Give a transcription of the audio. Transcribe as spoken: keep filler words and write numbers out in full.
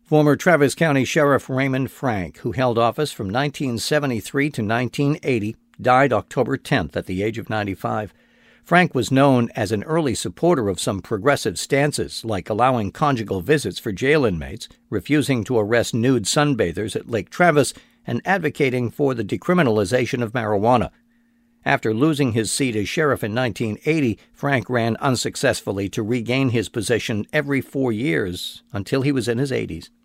Former Travis County Sheriff Raymond Frank, who held office from nineteen seventy-three to nineteen eighty, died October tenth at the age of ninety-five. Frank was known as an early supporter of some progressive stances, like allowing conjugal visits for jail inmates, refusing to arrest nude sunbathers at Lake Travis, and advocating for the decriminalization of marijuana. After losing his seat as sheriff in nineteen eighty, Frank ran unsuccessfully to regain his position every four years until he was in his eighties.